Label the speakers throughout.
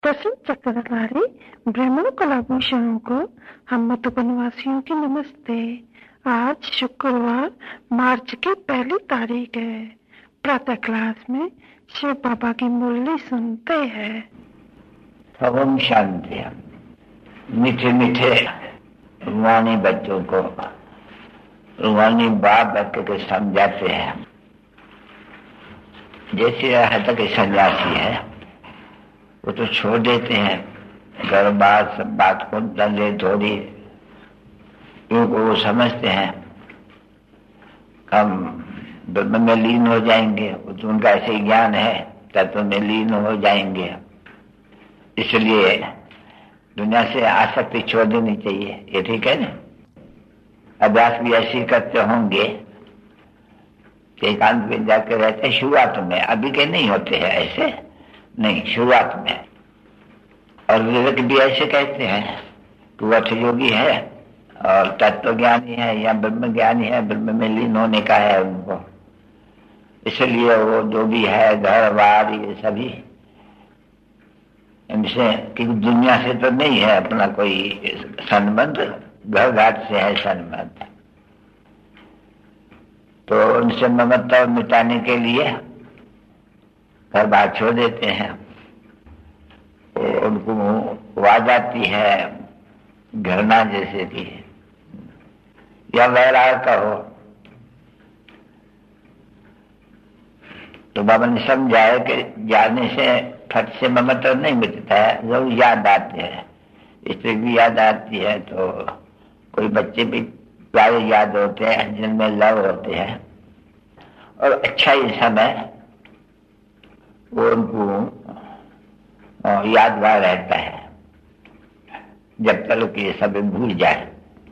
Speaker 1: प्रसन्न चक्रधारी ब्राह्मण कलाभूषणों को हम मधुबनवासियों की नमस्ते। आज शुक्रवार मार्च की 1 तारीख है। प्रातः क्लास में शिव बाबा की मुरली सुनते हैं।
Speaker 2: ओम शांति। मीठे मीठे रूहानी बच्चों को रूहानी बाप के समझाते हैं। जैसे यहाँ तक सन्यासी है वो तो छोड़ देते हैं घर बार सब बात को दंगे थोड़ी, क्योंकि वो समझते हैं हम ब्रह्म में लीन हो जाएंगे। तो उनका ऐसे ज्ञान है तत्व में लीन हो जाएंगे। इसलिए दुनिया से आसक्ति छोड़ देनी चाहिए। ये ठीक है ना। अभ्यास भी ऐसे करते होंगे, एकांत में जाकर रहते हैं शुरुआत में, अभी के नहीं होते हैं ऐसे नहीं, शुरुआत में। और विवेक भी ऐसे कहते हैं कि वह योगी है और तत्व ज्ञानी है या ब्रह्म ज्ञानी है, ब्रह्म में लीन होने का है उनको। इसलिए वो जो भी है घर बार ये सभी इनसे कि दुनिया से तो नहीं है अपना कोई संबंध, घर घाट से है संबंध। तो उनसे ममता मिटाने के लिए घर बार छोड़ देते हैं। उनको आ जाती है घृणा जैसे कि या वैराग का हो। तो बाबा ने समझाया कि जाने से फट से ममता नहीं मिटता है, जरूर याद आती है। इसलिए भी याद आती है तो कोई बच्चे भी प्यारे याद होते हैं जिनमें लव होते हैं और अच्छा ही समय वो उनको यादगार रहता है जब तक ये सब भूल जाए।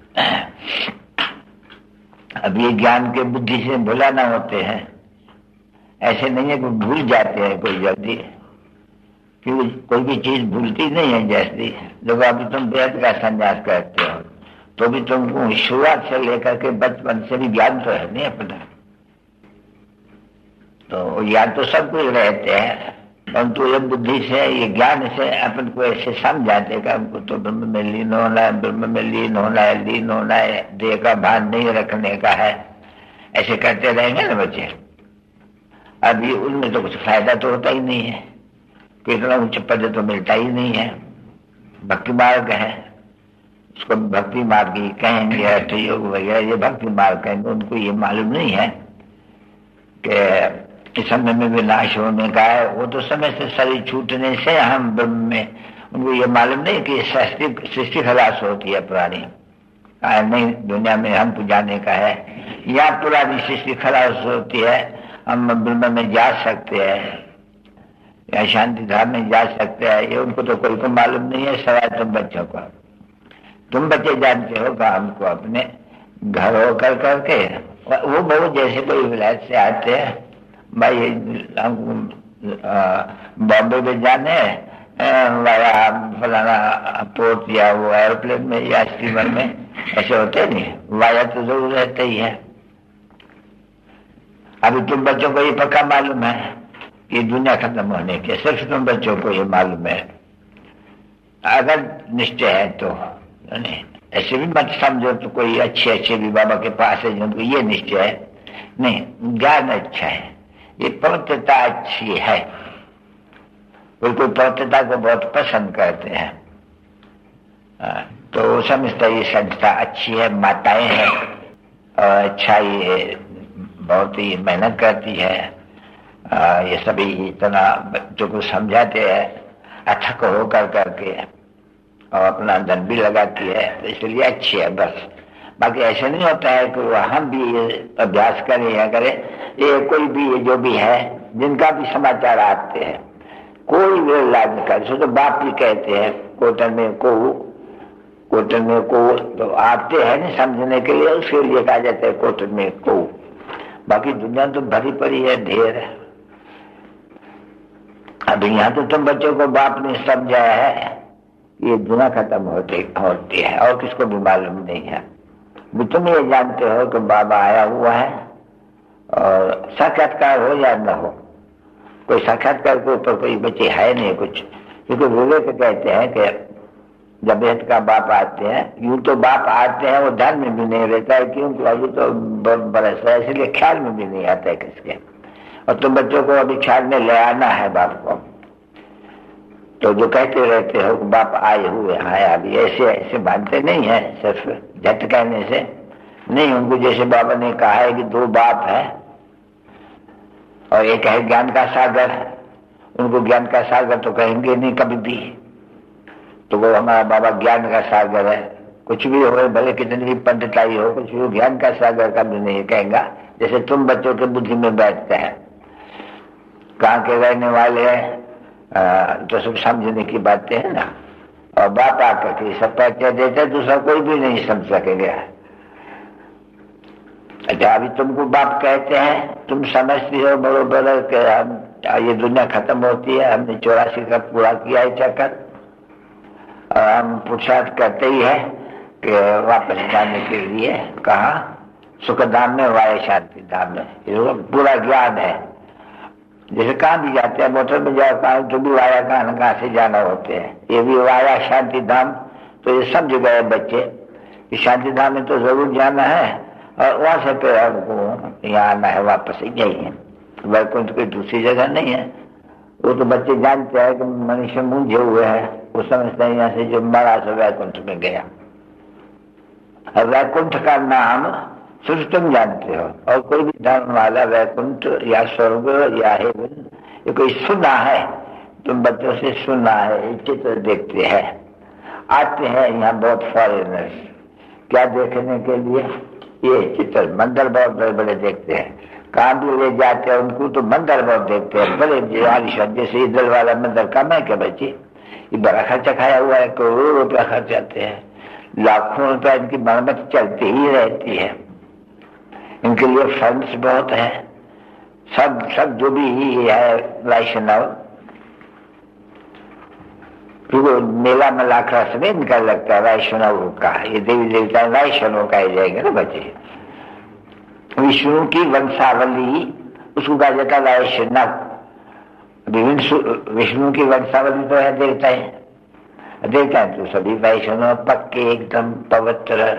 Speaker 2: अब ये ज्ञान के बुद्धि से भुला ना होते हैं, ऐसे नहीं है कि भूल जाते हैं कोई जल्दी, क्योंकि कोई भी चीज भूलती नहीं है। जैसी जब अभी तुम वेद का संन्यास करते हो तो भी तुमको शुरुआत से लेकर के बचपन से भी ज्ञान तो है नहीं अपना, तो याद तो सब कुछ रहते हैं, परंतु ये बुद्धि से ये ज्ञान से अपन को ऐसे समझाते कि हमको तो ब्रह्म में लीन होना है, ब्रह्म में लीन होना है, लीन होना है, देह का भान नहीं रखने का है। ऐसे करते रहेंगे ना बच्चे। अभी उनमें तो कुछ फायदा तो होता ही नहीं है, कोई इतना उच्च पद तो मिलता ही नहीं है। भक्ति मार्ग है, उसको भक्ति मार्ग ही कहेंगे, हठ योग वगैरह ये भक्ति मार्ग कहेंगे। उनको ये मालूम नहीं है कि इस समय में विनाश होने का है। वो तो समय से शरीर छूटने से हम ब्रह्म में, उनको ये मालूम नहीं कि सृष्टि खलास होती है पुरानी, नहीं दुनिया में हमको जाने का है, या पुरानी सृष्टि खलास होती है, हम ब्रह्म में जा सकते हैं या शांति धाम में जा सकते हैं। ये उनको तो कोई को मालूम नहीं है, सवाल तुम बच्चों को। तुम बच्चे जानते हो कि हमको अपने घर हो कर करके वो बहुत जैसे कोई विलायत से आते हैं, भाई हमको बॉम्बे में जाने वाया फलाना पोर्ट या वो एयरप्लेन में या स्टीमर में, ऐसे होते नहीं, वाया तो जरूर रहते ही है। अभी तुम बच्चों को ये पक्का मालूम है कि दुनिया खत्म होने के, सिर्फ तुम बच्चों को ये मालूम है। अगर निश्चय है तो नहीं, ऐसे भी मत समझो तो कोई अच्छे भी बाबा के पास है जिनको ये निश्चय है नहीं, ज्ञान अच्छा है, ये पवित्रता अच्छी है। कोई पवित्रता को बहुत पसंद करते हैं, तो वो समझता ये संस्था अच्छी है, माताएं हैं और अच्छा ये बहुत ही मेहनत करती है। ये सभी इतना बच्चों को समझाते हैं अथक हो कर करके और अपना धन भी लगाती है, तो इसलिए अच्छी है बस। बाकी ऐसे नहीं होता है कि हम भी ये अभ्यास करें या करें। ये कोई भी जो भी है जिनका भी समाचार आते हैं, कोई भी लाभ कर सो तो बाप भी कहते हैं कोटन में को तो आते हैं ना समझने के लिए, उसके लिए कहा जाता है कोटन में को। बाकी दुनिया तो भरी पड़ी है, ढेर है। अभी यहाँ तो तुम बच्चों को बाप ने समझाया है ये दुनिया खत्म होती है और किसको भी मालूम नहीं है। तुम ये जानते हो कि बाबा आया हुआ है और साक्षात्कार हो या न हो, कोई साक्षात्कार के ऊपर कोई बच्चे है नहीं कुछ, क्योंकि विवेक कहते हैं कि जब हेत का बाप आते हैं, यूं तो बाप आते हैं वो ध्यान में भी नहीं रहता है, क्योंकि अभी तो बरस है, इसलिए ख्याल में भी नहीं आता है किसके। और तुम बच्चों को अभी ख्याल में ले आना है बाप को, तो जो कहते रहते हो बाप आए हुए हैं, अभी ऐसे ऐसे मानते नहीं है, सिर्फ झट कहने से नहीं। उनको जैसे बाबा ने कहा है कि दो बाप है और एक है ज्ञान का सागर, उनको ज्ञान का सागर तो कहेंगे नहीं कभी भी, तो वो हमारा बाबा ज्ञान का सागर है। कुछ भी हो, भले कितनी भी पंडिताई हो, कुछ भी ज्ञान का सागर कभी नहीं कहेगा। जैसे तुम बच्चों के बुद्धि में बैठते हैं, कहाँ के रहने वाले हैं, तो सब समझने की बातें है ना। और बाप आकर के सब पैसे देते, दूसरा कोई भी नहीं समझ सकेगा। अच्छा, अभी तुमको बाप कहते हैं, तुम समझती हो बरोबर कि हम ये दुनिया खत्म होती है, हमने 84 का पूरा किया है चक्कर, और हम पुरुषार्थ करते ही है कि वापस जाने के लिए कहा सुख धाम में, वाया शांति धाम में। ये पूरा ज्ञान है। जैसे कहाँ भी जाते हैं, मोटर में जाओ कहाँ तो भी वाया कहाँ से जाना होते हैं, ये भी वाया शांति धाम। तो ये समझ गए बच्चे कि शांति धाम में तो जरूर जाना है, और वहां से फिर हमको यहाँ आना है वापस, यही है। वैकुंठ कोई दूसरी जगह नहीं है। वो तो बच्चे जानते हैं कि मनुष्य मूंझे हुए हैं, वो समझते हैं यहाँ से जो मरा सो वैकुंठ में गया। और वैकुंठ का नाम सिर्फ तुम जानते हो, और कोई भी धर्म वाला वैकुंठ या स्वर्ग या हेवन ये कोई सुना है, तुम बच्चों से सुना है, चित्र देखते हैं। आते हैं यहाँ बहुत फॉरेनर्स, क्या देखने के लिए? ये चित्र मंदिर बहुत बड़े बड़े देखते हैं। कहाँ भी ले जाते हैं उनको तो मंदिर बहुत देखते हैं, बड़े आलिशान। जैसे इधर वाला मंदिर कम है क्या बच्चे? ये बड़ा खर्चा खाया हुआ है, करोड़ों रुपया खर्च आते हैं, लाखों रुपया इनकी मरम्मत चलती ही रहती है। इनके लिए फंड्स बहुत है, सब जो भी है वैष्णव, क्योंकि मेला में लाख रस में इनका लगता है वैष्णव का, ये देवी देवता वैष्णव का ही जाएंगे ना बच्चे। विष्णु की वंशावली उसको कहा जाता है वैष्णव। विष्णु की वंशावली तो है देवता है, देवता है तो सभी वैष्णव पक्के एकदम पवित्र।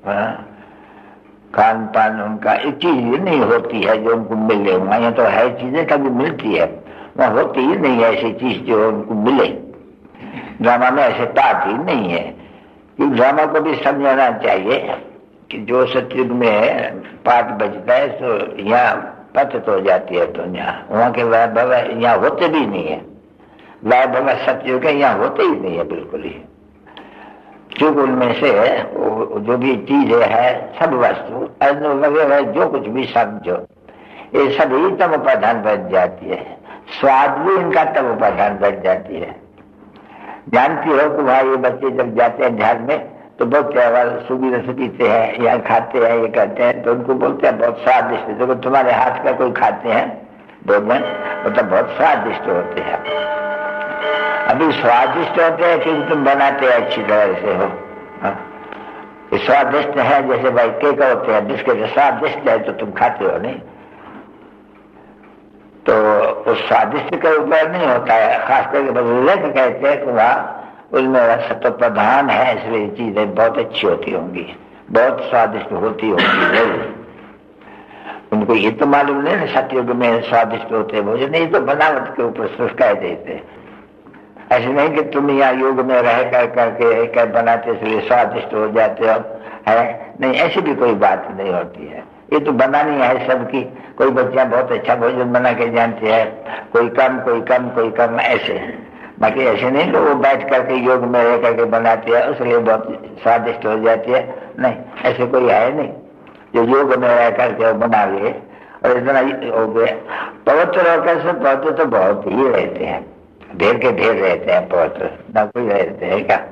Speaker 2: खान पान उनका एक चीज नहीं होती है जो उनको मिले। वहां तो है चीजें कभी मिलती है, वहां होती ही नहीं है ऐसी चीज जो उनको मिले। ड्रामा में ऐसे बात ही नहीं है, कि ड्रामा को भी समझाना चाहिए कि जो सतयुग में पाठ बजता है तो यहाँ पतित हो जाती है दुनिया। वहां के वैभव यहाँ होते भी नहीं है, वैभव सतयुग के यहाँ होते ही नहीं है बिल्कुल ही। क्योंकि उनमें से जो भी चीजें है, सब वस्तु वगैरह जो कुछ भी समझो, ये सभी तम उपादान बन जाती है। स्वाद भी इनका तम उपादान बन जाती है। जानती हो कि वहां ये बच्चे जब जाते हैं झाड़ में तो बहुत त्योहार सुबह से पीते हैं या खाते हैं, ये करते हैं, तो उनको बोलते हैं बहुत स्वादिष्ट। जो तुम्हारे हाथ का कोई खाते हैं भोजन, मतलब बहुत स्वादिष्ट होते हैं। अभी स्वादिष्ट होते हैं क्योंकि तुम बनाते हैं अच्छी तरह से हो। स्वादिष्ट है जैसे भाई केक होते हैं, बिस्किट स्वादिष्ट है तो तुम खाते हो नहीं, तो उस स्वादिष्ट के ऊपर नहीं होता है। खास करके विवेक कहते हैं कि वहाँ उनमें सत्व प्रधान है, इसलिए चीजें बहुत अच्छी होती होंगी, बहुत स्वादिष्ट होती होंगी। उनको ये तो मालूम नहीं ना सतयुग में स्वादिष्ट होते भोजन, ये तो बनावट के ऊपर सिर्फ कह देते। ऐसे नहीं कि तुम यहाँ योग में रह करके बनाते इसलिए स्वादिष्ट हो जाते हो, है नहीं, ऐसी भी कोई बात नहीं होती है। ये तो बनानी है सबकी। कोई बच्चियां बहुत अच्छा भोजन बना के जानती है, कोई कम ऐसे। बाकी ऐसे नहीं कि वो बैठ करके योग में रह करके बनाती है इसलिए बहुत स्वादिष्ट हो जाती है, नहीं, ऐसे कोई है नहीं जो योग में रह करके बना ले और इतना हो गया। पवित्र होकर से पवित्र तो बहुत ही रहते हैं, ढेर के ढेर रहते हैं पवित्र, ना कोई रहते हैं क्या।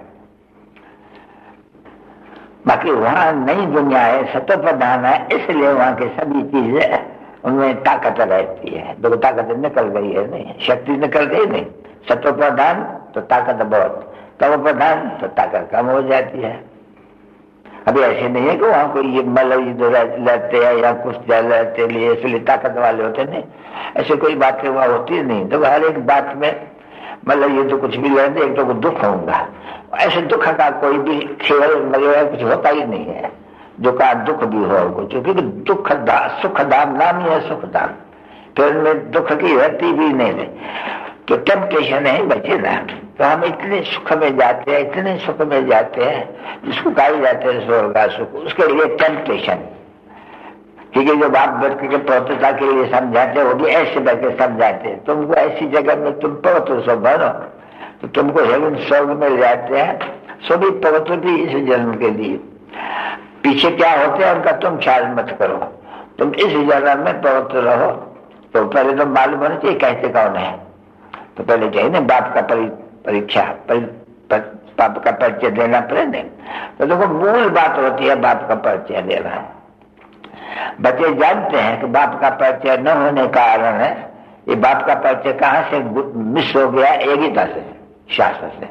Speaker 2: बाकी वहां नई दुनिया है, सत्व प्रधान है, इसलिए वहां की सभी चीजें उनमें ताकत रहती है। तो ताकत निकल गई है नहीं, शक्ति निकल गई नहीं। सत्व प्रधान तो ताकत बहुत, तव प्रधान तो ताकत कम हो जाती है। अभी ऐसे नहीं है कि वहां कोई ये मतलब लड़ते हैं या कुछ लड़ते लिए इसलिए ताकत वाले होते नहीं, ऐसे कोई बात वहां होती नहीं। तो हर एक बात में मतलब ये तो कुछ भी लेते, एक तो दुख होगा। ऐसे दुख का कोई भी केवल मतलब कुछ होता ही नहीं है जो का दुख भी हो कुछ, क्योंकि दुख सुख धाम नाम ही है सुख धाम, फिर उनमें दुख की रहती भी नहीं। तो टेम्पटेशन है बचे ना, तो हम इतने सुख में जाते हैं, इतने सुख में जाते हैं जिसको कहा जाते हैं स्वर्ग का सुख, उसके लिए टेम्पटेशन। क्योंकि जो बाप बच्चे के पवित्रता के लिए समझाते हैं वो भी ऐसे बैठे समझाते हैं, तुमको ऐसी जगह में तुम पवित्र सो बनो तो तुमको हेवन स्वर्ग मिल जाते हैं। सभी पवित्र भी इस जन्म के लिए, पीछे क्या होते हैं उनका तुम ख्याल मत करो, तुम इस जन्म में पवित्र रहो। तो पहले तो मालूम होना चाहिए कहते कौन है, तो पहले चाहिए ना बाप का परीक्षा बाप का परिचय देना पड़े। तो देखो मूल बात होती है बाप का परिचय देना। बच्चे जानते हैं कि बाप का परिचय न होने का कारण है, ये बाप का परिचय कहां से मिस हो गया, एगिता से, शास्त्र से।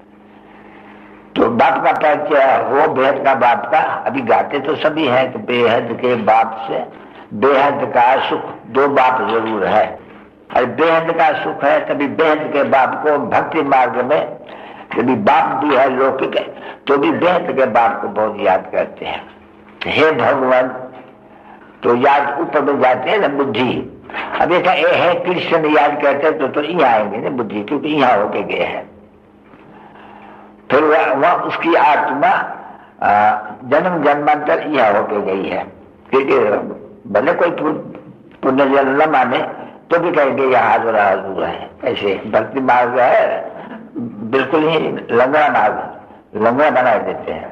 Speaker 2: तो बाप का परिचय हो बेहद का बाप का, अभी गाते तो सभी हैं कि बेहद के बाप से बेहद का सुख, दो बाप जरूर है। और बेहद का सुख है तभी बेहद के बाप को भक्ति मार्ग में, यदि बाप भी है लौकिक तो भी बेहद के बाप को बहुत याद करते हैं, हे भगवान। तो याद ऊपर में जाते हैं ना बुद्धि। अब ऐसा है कृष्ण याद करते तो यहाँ आएंगे ना बुद्धि, क्योंकि यहाँ होके गए हैं। फिर वह उसकी आत्मा जन्म जन्मांतर यहाँ होके गई है, क्योंकि भले कोई पुण्य जन्म न माने तो भी कहेंगे यह हाजुरा हाजुर है। ऐसे भक्ति मार्ग है बिल्कुल ही लंगड़ा मार्ग, लंगड़ा बना देते हैं।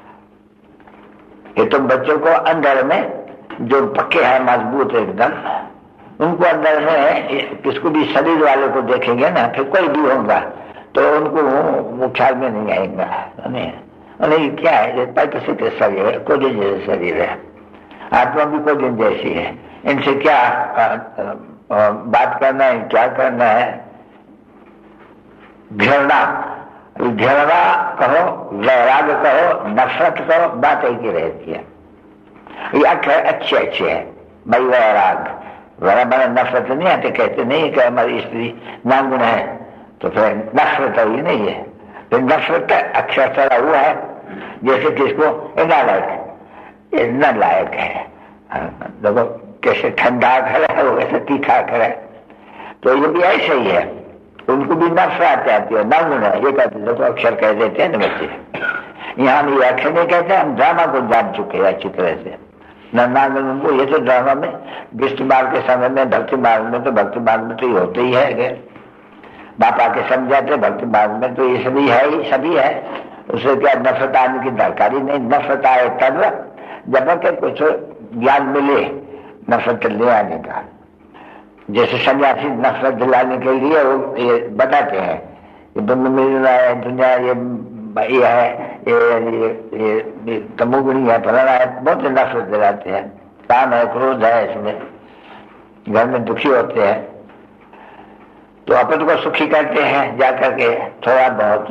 Speaker 2: ये तो बच्चों को अंदर में जो पक्के हैं मजबूत एकदम, उनको अंदर में किसको भी शरीर वाले को देखेंगे ना, फिर कोई भी होगा तो उनको वो ख्याल में नहीं आएगा। नहीं क्या है पैसे शरीर है, कोई जैसे शरीर है, आत्मा भी कोई दिन जैसी है, इनसे क्या बात करना है, क्या करना है। घृणा कहो, वैराग कहो, नफरत कहो, बात एक ही रहती है। ये अच्छे है भाई, वैराग बड़ा नफरत नहीं आते, कहते नहीं कि हमारी स्त्री नागुण है तो फिर नफरत ही नहीं है। तो नफरत अक्षर हुआ है जैसे किसको न लायक है, देखो कैसे ठंडा खड़ा है वैसे तीखा खड़ा है। तो ये भी ऐसे ही है, उनको भी नफरत आती है, नागुण है ये कहते, देखो अक्षर कह देते हैं न बच्चे। यहाँ हम ये अक्षर नहीं कहते, हम ड्रामा को जान चुके हैं अच्छी तरह से। नागुण उनको ये तो ड्रामा में विष्णु मार्ग के समय में, भक्ति मार्ग में तो भक्ति मार्ग में तो ये होते ही है। बाप आके समझाते भक्ति मार्ग में तो ये सभी है ही, सभी है, उससे क्या नफरत आने की दरकार ही नहीं। नफरत आए तब जब तक कुछ ज्ञान मिले नफरत ले आने का। जैसे सन्यासी नफरत दिलाने के लिए वो ये बताते हैं कि ब्रह्म मिल रहा है, दुनिया ये है, ये तमोगुणी है, फलाना है, बहुत नफरत दिलाते हैं। काम है, क्रोध है, इसमें घर में दुखी होते हैं तो अपन को सुखी करते हैं जाकर के थोड़ा बहुत।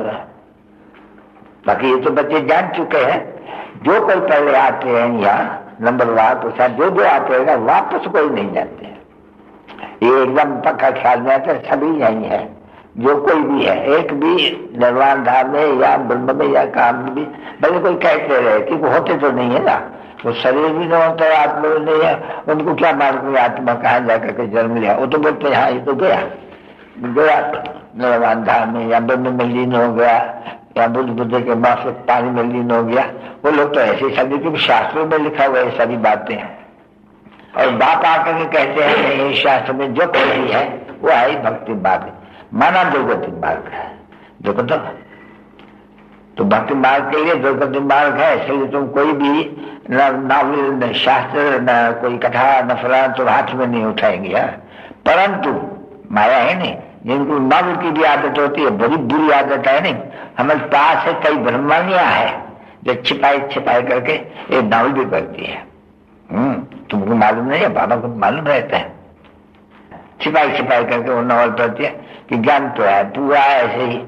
Speaker 2: बाकी ये तो बच्चे जान चुके हैं, जो कोई पहले आते हैं यहाँ नंबरवार तो साथ जो आते हैं ना वापस कोई नहीं जाते हैं। ये एकदम पक्का ख्याल में आता है, सभी यही है, जो कोई भी है, एक भी निर्वाण धाम में या ब्रह्म में या काम में भी भले कोई कहते रहे कि वो होते तो नहीं है ना, वो शरीर भी नहीं होता है, आत्मा भी नहीं है, उनको क्या मालूम आत्मा कहाँ जाकर के जन्म लिया। वो तो बोलते हाँ ये तो गया निर्वाण धाम में या ब्रह्म में लीन हो गया या बुद्ध के माफिक पानी में लीन हो गया। वो लोग तो ऐसे सभी के शास्त्रों में लिखा हुआ है सभी बातें हैं। और बाप आकर के कहते हैं नहीं, शास्त्र में जो कही है वो है ही भक्ति मार्ग, माना दुर्गति मार्ग है। देखो तो भक्ति मार्ग के लिए दुर्गति मार्ग है, इसलिए तुम कोई भी नावल न शास्त्र न कोई कथा न फलाना तो हाथ में नहीं उठाएंगे। परंतु माया है नहीं, जिनको नावल की भी आदत होती है, बड़ी बुरी आदत है नहीं। हमारे पास है कई ब्रह्मणियां है जो छिपाई करके ये नावल भी करती है। तुमको मालूम नहीं है, बाबा को मालूम रहता है, छिपाई करके वो नावल पढ़ती है कि ज्ञान तो है पूरा ऐसे ही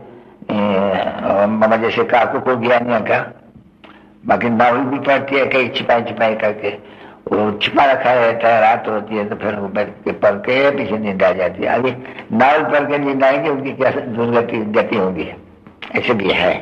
Speaker 2: मामा जैसे काकू को ज्ञान का, बाकी नावल भी पढ़ती है कई छिपाई करके। वो छिपा रखा रहता है, रात होती है तो फिर वो बैठ के पढ़ के पीछे नींद आ जाती है। आगे नावल पढ़ के नींद आएंगे, उनकी क्या दुर्गति होगी। ऐसे भी है,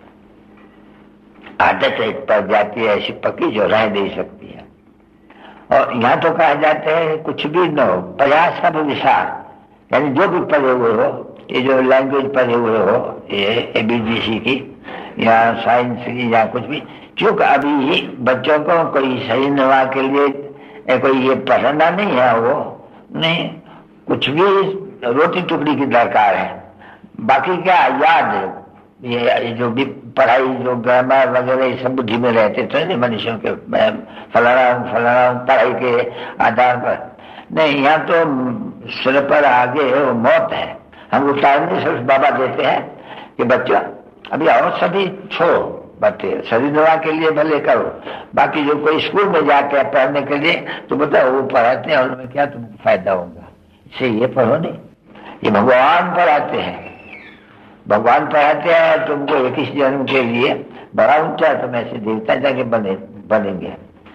Speaker 2: आदत एक पड़ जाती है ऐसी पक्की जो रह नहीं सकती है। और यहाँ तो कहा जाता है कुछ भी न हो, प्रयास सब विचार, यानी जो भी पढ़े हुए हो, ये जो लैंग्वेज पढ़े हुए हो, ये ABCD की या साइंस की या कुछ भी, क्योंकि अभी बच्चों को कोई सही नवा के लिए कोई ये पढ़ना नहीं है, वो नहीं, कुछ भी रोटी टुकड़ी की दरकार है। बाकी क्या याद, ये जो भी पढ़ाई, जो ग्रामर वगैरह ये सब बुद्धि में रहते थे मनुष्यों के, फलाना पढ़ाई के आधार पर नहीं। यहाँ तो सिर पर आगे वो मौत है। हम उतारने से बाबा देते हैं कि बच्चा अभी आओ, सभी छोड़ो, बच्चे शरीर दवा के लिए भले करो, बाकी जो कोई स्कूल में जाके पढ़ने के लिए तो बताओ वो पढ़ाते हैं, उनमें क्या तुमको फायदा होगा, इससे ये पढ़ो नहीं। ये भगवान पढ़ाते हैं, भगवान पढ़ाते हैं तुमको 21 जन्म के लिए बड़ा ऊंचा, तुम ऐसे देवता जाके बनेंगे।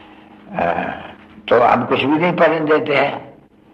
Speaker 2: तो हम कुछ भी नहीं पढ़ने देते हैं,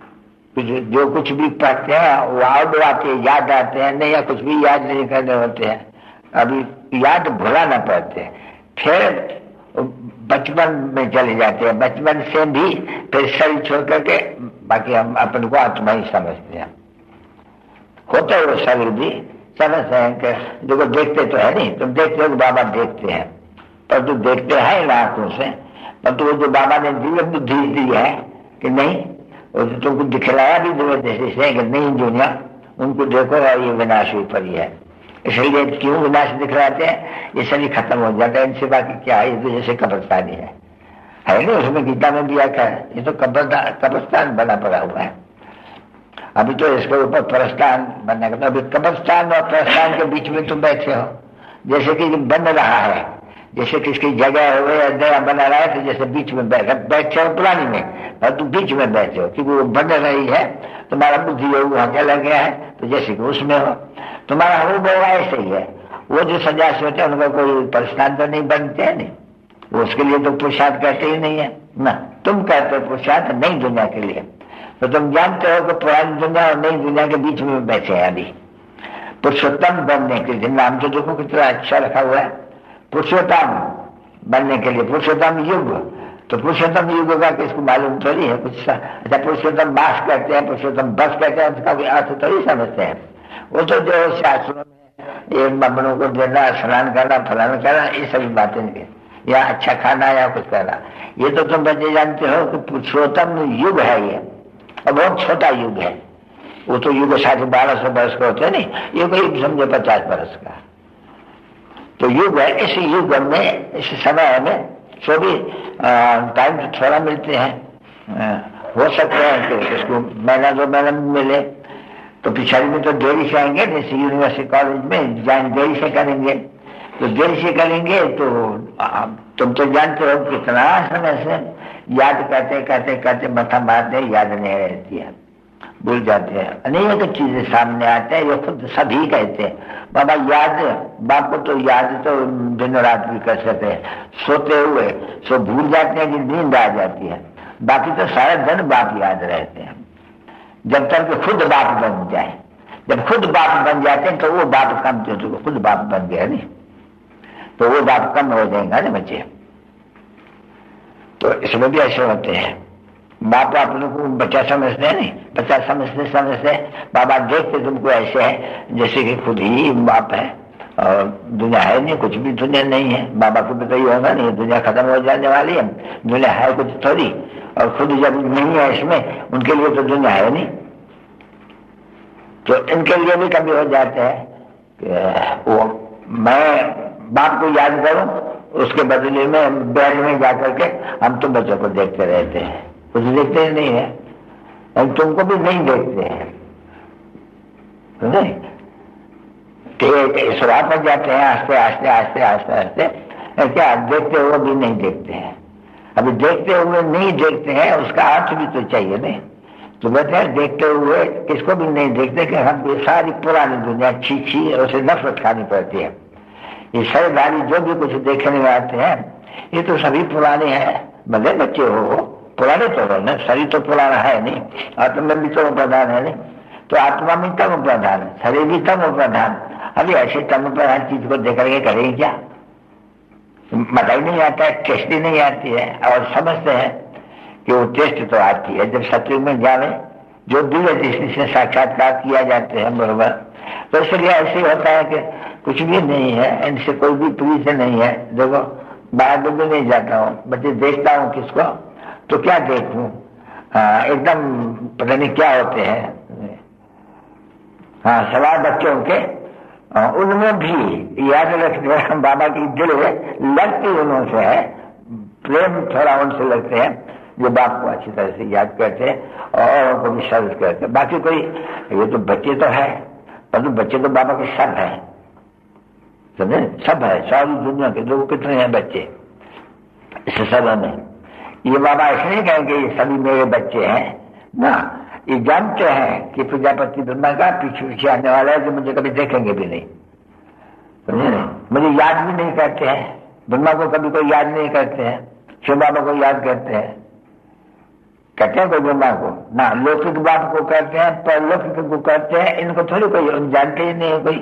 Speaker 2: जो कुछ भी पढ़ते हैं वो आउट आते हैं, याद आते हैं नहीं, या कुछ भी याद नहीं करने होते हैं। अभी याद भुलाना पड़ते हैं, फिर बचपन में चले जाते हैं, बचपन से भी फिर शरीर छोड़ करके बाकी हम अपन को आत्मा ही समझते हैं। होता है वो शरीर भी समझते हैं, जो देखते तो है नहीं, तुम देखते हो बाबा देखते हैं, पर तुम देखते हैं ना आंखों से, पर तो जो बाबा ने दिव्य बुद्धि दी है कि नहीं, वो तो तुमको दिखलाया भी जबरदस्ती से कि नहीं दुनिया, उनको देखो ये विनाश हुई पड़ी है। इसलिए क्यों विनाश दिखलाते हैं, ये शरीर खत्म हो जाता है, इनसे बाकी क्या है, ये तो जैसे कब्रिस्तानी है नहीं, उसमें गीता में भी आता है, ये तो कब्रिस्तान बना पड़ा हुआ है। अभी तो इसके ऊपर प्रस्थान बनने का, अभी कब्रिस्तान और प्रस्थान के बीच में तुम बैठे हो, जैसे कि बन रहा है, जैसे किसकी जगह हुए नया बना रहा है, तो जैसे बीच में बैठे हो पुरानी में, और तुम बीच में बैठे हो क्योंकि वो बन रही है, तुम्हारा बुद्धि वहां चला गया है, तो जैसे कि उसमें हो, तुम्हारा अनुभव ऐसे ही है। वो जो सन्यासी होते हैं उनका कोई प्रस्थान तो नहीं बनते हैं, नहीं, वो उसके लिए तो पुरुषार्थ करते ही नहीं है ना, तुम कहते हो पुरुषार्थ नई दुनिया के लिए। तो तुम जानते हो कि पुरानी दुनिया और नई दुनिया के बीच में बैठे हैं अभी, पुरुषोत्तम बनने के लिए। नाम तो देखो कितना अच्छा रखा हुआ है, पुरुषोत्तम बनने के लिए, पुरुषोत्तम युग। तो पुरुषोत्तम युग का किसको मालूम थोड़ी है कुछ। अच्छा, पुरुषोत्तम मास कहते हैं, पुरुषोत्तम बस कहते हैं, उसका कोई अर्थ थोड़ी समझते हैं। वो तो जो शास्त्रों में एक ब्राह्मणों को देना, स्नान करना, फलाना करना, ये सभी बातें नहीं, या अच्छा खाना या कुछ करना, ये तो तुम बच्चे जानते हो कि पुरुषोत्तम युग है ये, और बहुत छोटा युग है। वो तो युग 1200 वर्ष का होते हैं, नहीं, ये कोई समझो 50 वर्ष का तो युग है। इस युग में, इस समय में जो भी टाइम तो थोड़ा मिलते हैं, हो सकते हैं कि इसको महीना 2 महीना मिले, तो पिछाड़ी में तो देरी से आएंगे, जैसे यूनिवर्सिटी कॉलेज में ज्वाइन देरी से करेंगे, तो देरी से करेंगे तो तुम तो जानते हो कितना समय से याद करते करते करते मथा मारते, याद नहीं रहती है, भूल जाते हैं, अनेक चीजें सामने आते हैं, ये खुद सभी कहते हैं बाबा याद, बाप को तो याद तो दिन रात भी कर सकते हैं, सोते हुए सो भूल जाते हैं कि नींद आ जाती है, बाकी तो सारा दिन बाप याद रहते हैं, जब तक खुद बाप बन जाए। जब खुद बाप बन जाते हैं तो वो बाप कम, तो खुद बाप बन गया नहीं, तो वो बाप कम हो जाएगा ना बच्चे। तो इसमें भी ऐसे होते हैं, बाप अपने को बच्चा समझते हैं, नहीं, बच्चा समझते समझते बाबा देखते तुमको ऐसे है जैसे कि खुद ही बाप है, और दुनिया है नहीं, कुछ भी दुनिया नहीं है। बाबा को भी तो ये होगा नहीं, दुनिया खत्म हो जाने वाली है, दुनिया है कुछ थोड़ी, और खुद जब नहीं है इसमें, उनके लिए तो दुनिया है नहीं। तो इनके लिए भी कभी हो जाते हैं कि वो मैं बाप को याद करूं, उसके बदले में बैग में जाकर के हम तो बच्चों को देखते रहते हैं, कुछ देखते ही नहीं है, और तुमको भी नहीं देखते हैं, नहीं सुराह पर जाते हैं, आस्ते आस्ते आस्ते आस्ते आस्ते, क्या देखते हुए भी नहीं देखते हैं। अभी देखते हुए नहीं देखते हैं, उसका अर्थ भी तो चाहिए नहीं। तो कहते हैं देखते हुए किसको भी नहीं देखते कि हम ये सारी पुरानी दुनिया छी और उसे नफरत खानी पड़ती है। ये शरीरधारी जो भी कुछ देखने में आते हैं, ये तो सभी पुराने हैं, भले बच्चे हो, पुराने तो है ना, शरीर तो पुराना है नहीं, आत्मा भी तम प्रधान है नहीं, तो आत्मा में तम प्रधान है, शरीर भी तम प्रधान। अभी ऐसे तम प्रधान चीज को देख करके करेंगे क्या? मजा ही नहीं आता है, टेस्ट ही नहीं आती है। और समझते हैं कि वो टेस्ट तो आती है जब सत्युग में जावे, जो दिव्य दृष्टि से साक्षात्कार किया जाते हैं बरोबर। तो इसलिए ऐसे होता है कि कुछ भी नहीं है, इनसे कोई भी प्रीत नहीं है। देखो बाहर भी नहीं जाता हूँ, बच्चे देखता हूँ किसको, तो क्या देखूं, एकदम पता नहीं क्या होते हैं। हाँ, सवाल बच्चों के उनमें भी याद रखते बाबा की दिल लगती उनसे है, प्रेम थोड़ा उनसे लगते हैं जो बाप को अच्छी तरह से याद करते हैं और उनको भी सर्व करते हैं। बाकी कोई, ये तो बच्चे तो है, परंतु बच्चे तो बाबा के सब है, समझे, सब है। सारी दुनिया के लोग कितने हैं बच्चे इस सब में। ये बाबा ऐसे नहीं कहेंगे ये सभी मेरे बच्चे हैं ना, ये जानते हैं कि प्रजापति ब्रह्मा का पीछे पीछे आने वाला है, जो मुझे कभी देखेंगे भी नहीं, समझे नहीं, मुझे याद भी नहीं करते हैं। ब्रह्मा को कभी कोई याद नहीं करते हैं, शिव बाबा को याद करते हैं, कहते हैं कोई ब्रह्मा को ना, लौकिक बाप को कहते हैं, परलौकिक को कहते हैं, इनको थोड़ी कोई जानते ही नहीं है कोई।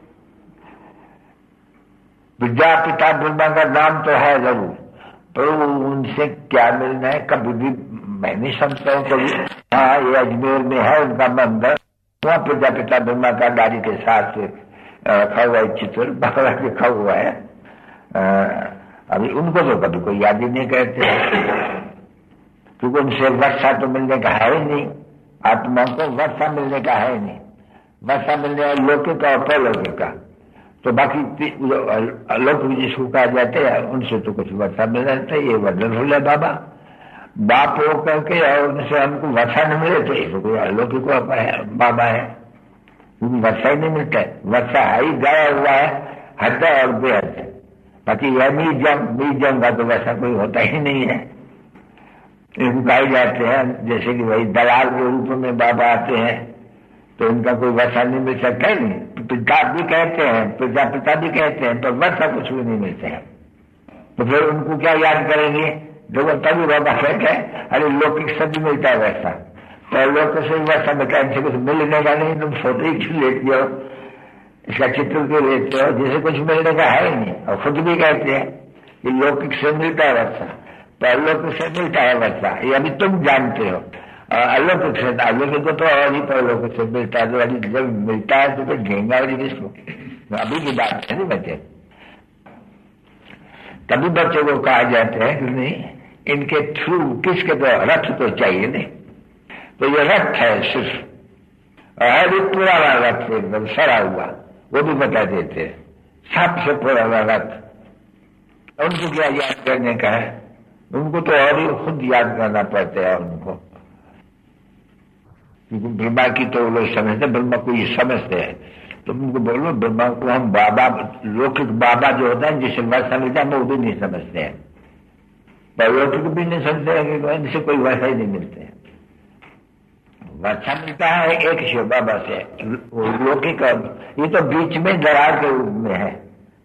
Speaker 2: विद्या पिता ब्रह्मा का नाम तो है जरूर, पर उनसे क्या मिलना है कभी भी मैं नहीं समझता हूँ कभी। हाँ, ये अजमेर में है उनका मंदिर, वहाँ प्रजापिता ब्रह्मा का गाड़ी के साथ रखा हुआ है, चित्र बकरा रखा हुआ है। अभी उनको तो कभी कोई याद ही नहीं करते, क्योंकि उनसे वर्षा तो मिलने का है ही नहीं, आत्मा को वर्षा मिलने का है ही नहीं। वर्षा मिलने वाला लौकिक और परलौकिक का, तो बाकी अलौकिक जिसको कहा जाते हैं उनसे तो कुछ वर्षा मिल जाता है। ये वर्णन हो बाबा बाप हो करके और उनसे हमको वर्षा नहीं मिले तो ये कोई अलौकिक बाबा है, क्योंकि वर्षा ही नहीं मिलता है। वर्षा ही गाया हुआ है हद और बेहद, बाकी यह बीजम का तो वैसा कोई होता ही नहीं है। इनको कहे जाते हैं जैसे कि भाई दलाल के रूप में बाबा आते हैं, तो इनका कोई वर्षा नहीं मिल सकता है नहीं। पिता भी कहते हैं, प्रजापिता भी कहते हैं, पर वर्षा कुछ भी नहीं मिलते हैं, तो फिर उनको क्या याद करेंगे? देखो तभी बाबा कहते हैं अरे लौकिक सभी मिलता है वैसा, तो लोग से वर्षा में कहने से कुछ मिलने का नहीं, तुम फोटो ही क्यों लेती हो, इसका चित्र क्यों लेते हो, जिसे कुछ मिलने का है ही नहीं। और खुद भी कहते हैं कि लौकिक से मिलता है वर्षा, परलौकिक से मिलता है वर्षा, ये अभी तुम जानते हो। अलौकिक से अलौकिक को तो और ही परलौकिक से मिलता है, तो जब मिलता है तो फिर घेंगा वाली किसको, अभी की बात है नहीं बच्चे। तभी बच्चों को कहा जाता है कि नहीं इनके थ्रू किसके तो रथ तो चाहिए नहीं, तो ये रथ है सिर्फ, है भी पुराना रथ एकदम सड़ा हुआ, वो भी बता देते हैं सबसे पुराना रथ। उनको क्या याद करने का है, उनको तो और ही खुद याद करना पड़ता है उनको, क्योंकि ब्रह्मा की तो लोग समझते, ब्रह्मा को ये समझते हैं, तो उनको बोलो ब्रह्मा को हम बाबा, लौकिक बाबा जो होता है जिसे वर्षा मिलता है वो भी नहीं समझते हैं, परलौकिक भी नहीं समझते हैं कि इनसे कोई वर्षा ही नहीं मिलते हैं। वर्षा मिलता है एक शिव बाबा से, लौकिक ये तो बीच में दरार के रूप में है,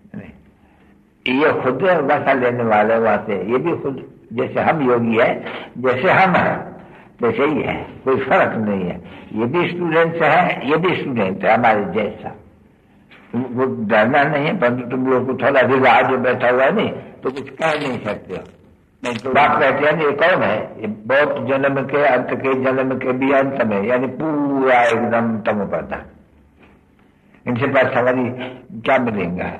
Speaker 2: ये खुद वर्षा लेने वाले वहां से, ये भी खुद जैसे हम योगी है, जैसे हम हैं वैसे ही है, कोई फर्क नहीं है। ये भी स्टूडेंट है, ये भी स्टूडेंट है हमारे जैसा, वो डरना नहीं है, परंतु तुम लोग को थोड़ा रिवाज जो बैठा हुआ है नहीं तो कुछ कह नहीं सकते हो। नहीं तो बात कहते हैं ये कौन है, ये बहुत जन्म के अंत के जन्म के भी अंत में, यानी पूरा एकदम तम पता, इनसे पास सवारी क्या मिलेगा,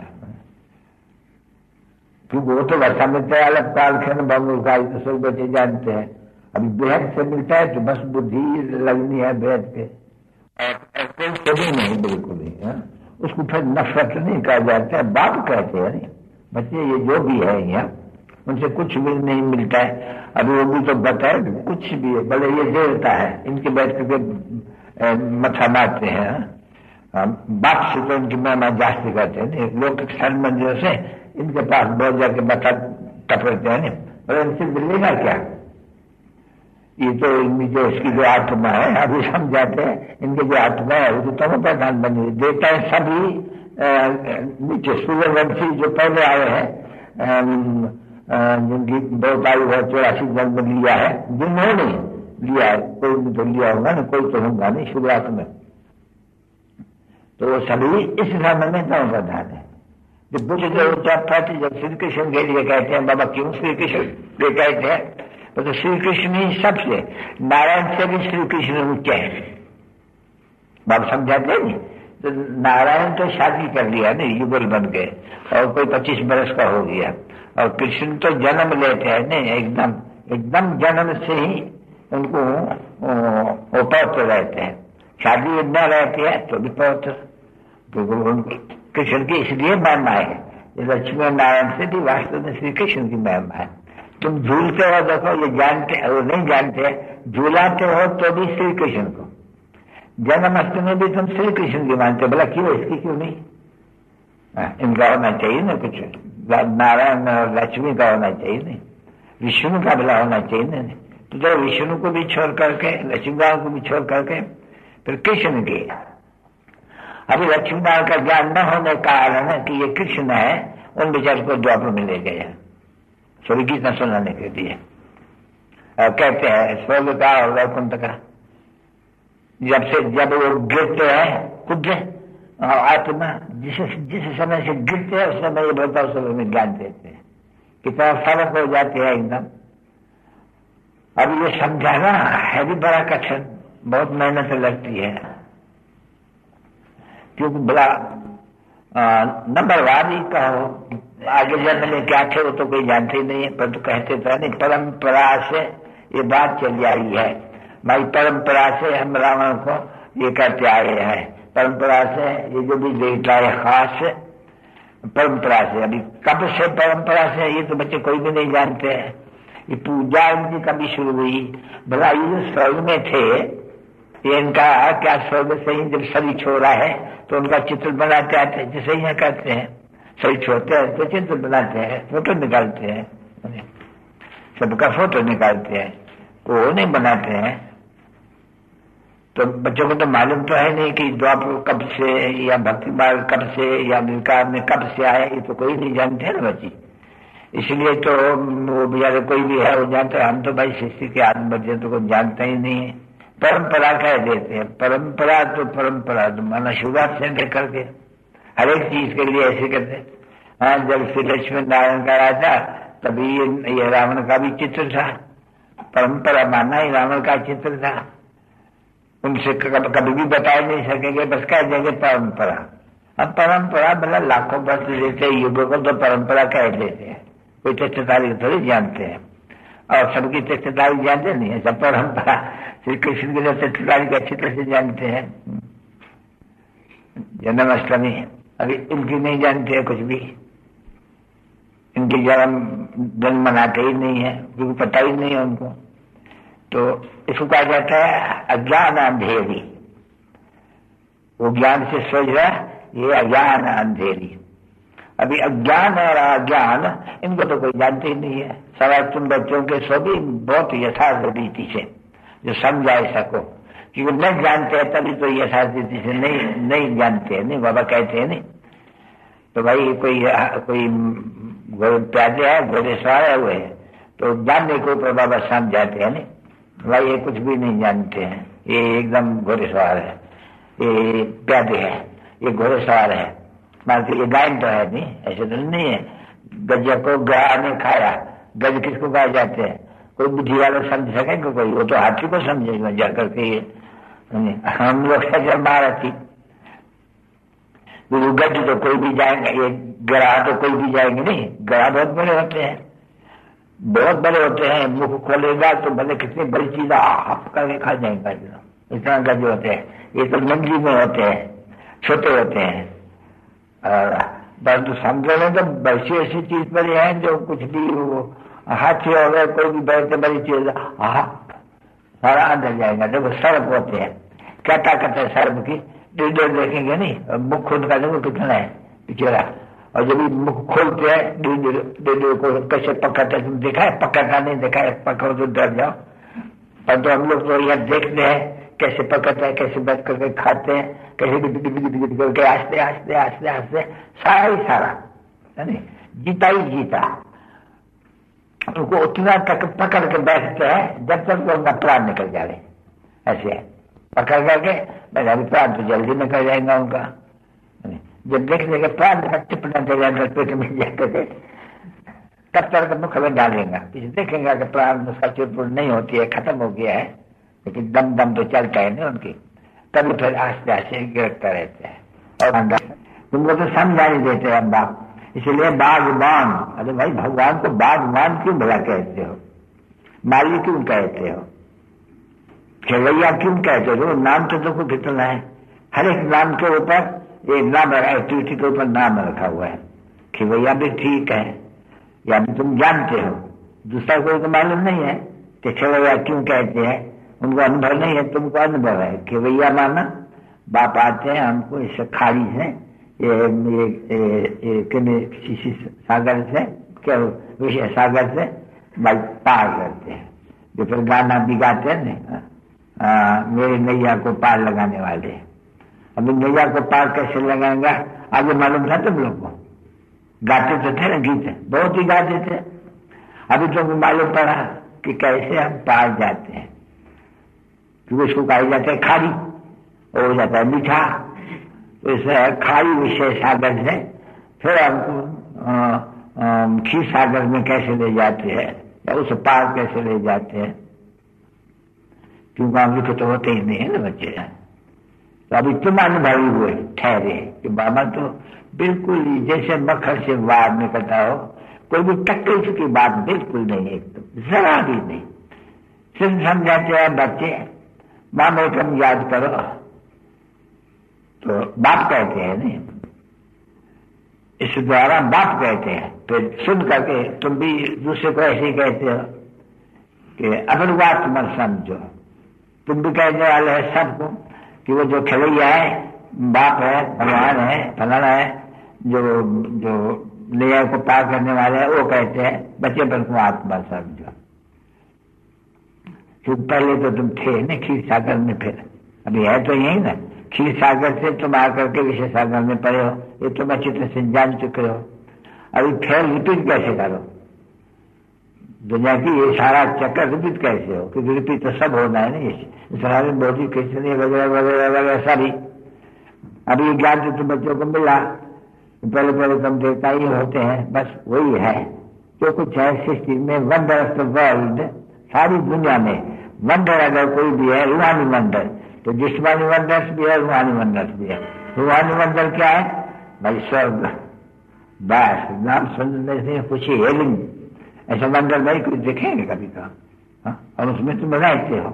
Speaker 2: क्योंकि वो तो वर्षा मिलता है अलग कालखंड बंगुल का, तो सब बच्चे जानते हैं। अभी बेहद से मिलता है तो बस बुद्धि लगनी है बेहद पे, और कभी नहीं बिल्कुल ही है। उसको फिर नफरत नहीं कहा जाता है, बाप कहते हैं नहीं बच्चे, ये जो भी है यहाँ उनसे कुछ भी नहीं मिलता है। अभी वो भी तो बताए कुछ भी है, भले ये देवता है, इनके बैठ के मथा मारते हैं, बाप से तो इनकी महिमा जास्ती करते हैं, लोग सन मंदिरों से इनके पास बहुत जाके मथा टपकते हैं, बोले इनसे मिलेगा क्या, ये तो इनकी जो इसकी जो आत्मा है अभी समझाते हैं, इनकी जो आत्मा है वो तो तम प्रधान बनी देता है। सभी नीचे सूर्यवंशी जो पहले आए हैं जिनकी बहुत आयु है 84 जन्म लिया है, जिन्होंने लिया है, कोई भी तो लिया होगा ना, कोई तो होगा नहीं शुरुआत में, तो वो सभी इस समय में तम प्रधान है। जब बुद्ध जो जब श्री कृष्ण के लिए कहते हैं बाबा क्यों श्री कृष्ण के कहते हैं, तो श्री कृष्ण ही सबसे, नारायण से भी श्री कृष्ण ऊंचे हैं। बाबा समझाते हैं नहीं, तो नारायण तो शादी कर लिया नहीं, युगल बन गए और कोई 25 बरस का हो गया, और कृष्ण तो जन्म लेते हैं नहीं, एकदम जन्म से ही उनको वो पवित्र रहते हैं। शादी न रहती है तो भी पवित्र, कृष्ण की इसलिए महिमा है। लक्ष्मी नारायण से भी वास्तव में श्री कृष्ण की महिमा है। तुम झूलते हो, देखो ये जानते वो नहीं जानते, झूलाते हो तो भी श्री कृष्ण को, जन्माष्टमी भी तुम श्री कृष्ण की मानते हो, बोला क्यों, इसकी क्यों नहीं? इनका होना चाहिए ना कुछ, नारायण और लक्ष्मी का होना चाहिए नहीं, विष्णु का भला होना चाहिए ना। तो विष्णु को भी छोड़ करके, लक्ष्मी को भी छोड़ करके फिर कृष्ण की। अभी लक्ष्मी का ज्ञान न होने का कारण है कि ये कृष्ण है, उन बेचारे को द्वापर में ले गए थोड़ी गीता सुनाने के लिए। कहते हैं स्वर्ग का और वैकुंठ का, जब वो गिरते हैं खुद आत्मा जिस समय से गिरते हैं उस समय ये बोलता उस समय में ज्ञान देते हैं, कितना फर्क हो जाते हैं एकदम। अब ये समझाना है भी बड़ा कठिन, बहुत मेहनत लगती है, क्योंकि बड़ा नंबरवार ही कहो, आगे जन्म में क्या थे वो तो कोई जानते ही नहीं है, पर तो कहते तो नहीं, परंपरा से ये बात चली आई है भाई, परंपरा से हम रावण को ये कहते आए हैं, परंपरा से ये जो भी देवता है खास परंपरा से। अभी कब से परंपरा से ये तो बच्चे कोई भी नहीं जानते हैं। ये पूजा इनकी कभी शुरू हुई, भला ये जो स्वर्ग में थे ये इनका क्या स्वर्ग से ही जब शरीर छोड़ा है तो उनका चित्र बनाते आते हैं, जैसे यहाँ कहते हैं शरीर छोड़ते हैं तो चित्र बनाते हैं, फोटो निकालते हैं, सबका फोटो निकालते हैं, वो नहीं बनाते हैं। तो बच्चों को तो मालूम तो है नहीं कि द्वापर कब से या भक्ति मार्ग कब से या विकार में कब से आया, ये तो कोई नहीं जानते है ना बच्ची। इसलिए तो वो बेचारे कोई भी है वो जानते, हम तो भाई शिष्य के आदमी बच्चे तो कोई जानता ही नहीं है। परंपरा कह देते हैं, परंपरा तो परंपरा तो माना शुरुआत से लेकर के हर एक चीज के लिए ऐसे कहते हैं। हाँ, जब श्री लक्ष्मी नारायण का राजा तभी ये रावण का भी चित्र था, परंपरा मानना ही रावण का चित्र था। उनसे कभी भी बता नहीं सकेंगे, बस कह देंगे परंपरा। अब परंपरा मतलब लाखों वर्ष देते युगों को तो परंपरा कह देते हैं, कोई चित्र तारीख थोड़ी जानते हैं, और सबकी चित्र तारीख जानते नहीं है, सब परंपरा श्री कृष्ण के लिए चित्र तारीख अच्छी तरह से जानते हैं। जन्माष्टमी अभी इनकी नहीं जानते हैं कुछ भी, इनकी जन्म मनाते ही नहीं है, क्योंकि पता ही नहीं है उनको। तो इसको कहा जाता है अज्ञान अंधेरी। वो ज्ञान से सोच रहा है, ये अज्ञान अंधेरी। अभी अज्ञान और अज्ञान इनको तो कोई जानते ही नहीं है। सवाल तुम बच्चों के सभी बहुत यथार्थ रीति से जो समझा सको, क्योंकि नहीं जानते हैं तभी तो यथार्थ रीति से नहीं जानते हैं। नहीं बाबा कहते हैं नहीं, तो भाई कोई प्यादे है, घोड़े सवार है हुए हैं, तो जानने को तो बाबा समझाते हैं नहीं, भाई ये कुछ भी नहीं जानते हैं, ये एकदम घोड़े सवार है, ये प्यादे है, ये घोड़े सवार है, मानते ये गाय तो है नहीं, ऐसे तो नहीं है। गज को गाय ने खाया, गज किसको कहा जाते हैं, कोई बुद्धि वाला समझ सकेंगे कोई, वो तो हाथी को समझेगा जाकर के। हम लोग से महारथी गज तो कोई भी जाएंगे, ये गरा तो कोई भी जाएंगे नहीं, गरा बहुत बड़े होते हैं, बहुत बड़े होते हैं, मुख खोलेगा तो भले कितनी बड़ी चीज आप करके खा जाएगा, इतना गज होते हैं। ये तो मंडी में होते हैं, छोटे होते हैं, परंतु समझो में तो ऐसी ऐसी चीज बड़ी है जो कुछ भी हाथी हो गए, कोई भी बहुत बड़ी चीज सारा अंदर जाएगा। देखो सर्प होते हैं, क्या ताकत है सर्प की, डेढ़ देखेंगे नहीं, और मुख खोल का देखो कितना है पिछड़ा, और जब मुख खोलते हैं डेढ़ को कैसे पकड़ते हैं, तुम देखा है? पकड़ना नहीं देखा है, पकड़ो तो डर जाओ। पर तो हम लोग तो यह देखते हैं कैसे पकड़ते हैं, कैसे बैठ करके खाते हैं, कैसे करके आस्ते आस्ते आस्ते आस्ते सारा ही सारा, है नहीं, जीता ही जीता। उनको उतना तक पकड़ के बैठते हैं जब तक वो उनका प्राण निकल जाए। ऐसे पकड़ करके मेरा अभी प्राण तो जल्दी निकल जाएगा उनका। जब देख लेंगे प्राण टिपना चलेगा पेट में जाकर तब तक मुख में डालेगा, देखेंगे कि प्राण उसका चुरपुर नहीं होती है, खत्म हो गया है, लेकिन दम तो चलता है ना उनकी, तभी फिर आस्ते आस्ते गिरफ्ता रहते हैं। और तुमको तो समझा नहीं देते हम बाप, इसलिए बागवान। अरे भाई भगवान को बागवान क्यों भला कहते हो, माली क्यों कहते हो, खेवैया क्यों कहते हो? नाम तो देखो कितना है, हर एक नाम के ऊपर एक नाम एक्टिविटी के ऊपर नाम रखा हुआ है। खेवैया भी ठीक है, या भी तुम जानते हो, दूसरा कोई तो मालूम नहीं है कि खेवैया क्यों कहते हैं, उनको अनुभव नहीं है, तुमको अनुभव है। खेवैया माना बाप आते हैं हमको इस खाड़ी से किसी सागर से, क्या विषय सागर से पार करते हैं, जो फिर गाना भी गाते हैं ना, मेरे नैया को पार लगाने वाले। अभी नैया को पार कैसे लगाएंगा आगे मालूम था तुम लोग को, गाते तो थे ना गीत, बहुत ही गाते थे। अभी तुमको मालूम पड़ा कि कैसे हम पार जाते हैं, क्योंकि उसको कहा जाता है खाड़ी, हो जाता है मीठा, तो इस खाड़ी विषय सागर से फिर हमको खीर सागर में कैसे ले जाते हैं, या उस पार कैसे ले जाते हैं, क्योंकि हम लिखे तो होते ही नहीं है ना बच्चे। तो अभी तुम अनुभवी हुए ठहरे कि बाबा तो बिल्कुल जैसे मक्खन से बाहर निकलता हो, कोई भी तकलीफ की बात बिल्कुल नहीं, एकदम जरा भी नहीं। सिर्फ समझाते हैं बच्चे, माँ में कम याद करो, तो बाप कहते हैं नहीं, इस द्वारा बाप कहते हैं। फिर सुन करके तुम भी दूसरे को ऐसे ही कहते हो कि अपनी बात मत समझो, तुम भी कहने वाले हैं सबको कि वो जो खेलैया है बाप है, भगवान है, फलाना है, जो नैया को पार करने वाले हैं, वो कहते हैं बच्चे पर को आत्मा समझो। क्योंकि पहले तो तुम थे ना खीर सागर में, फिर अभी है तो यही ना, खीर सागर से तुम आकर के विषय सागर में पड़े हो, ये तुम अच्छी तरह से जान चुके हो। अभी फिर रिपीट कैसे करो दुनिया की, ये सारा चक्कर रिपीट कैसे हो, क्योंकि रिपीट तो सब होना है ना, ये सारे बॉडी खिंचने वगैरह वगैरह वगैरह सभी। अभी ज्ञान तो तुम बच्चों को मिला, पहले पहले तुम देवता ही होते हैं, बस वही है जो कुछ है सृष्टि में। वंडर ऑफ द वर्ल्ड, सारी दुनिया में वंडर अगर कोई भी है, रूहानी वंडर, तो जिस्मानी वंडर्स भी है, रूहानी वंडर्स भी है। रूहानी वंडर क्या है भाई? स्वर्ग, बस नाम सुनने से खुशी, हेलिंग, ऐसा वंडर भाई कुछ देखेंगे कभी का? और उसमें तुम रहते हो,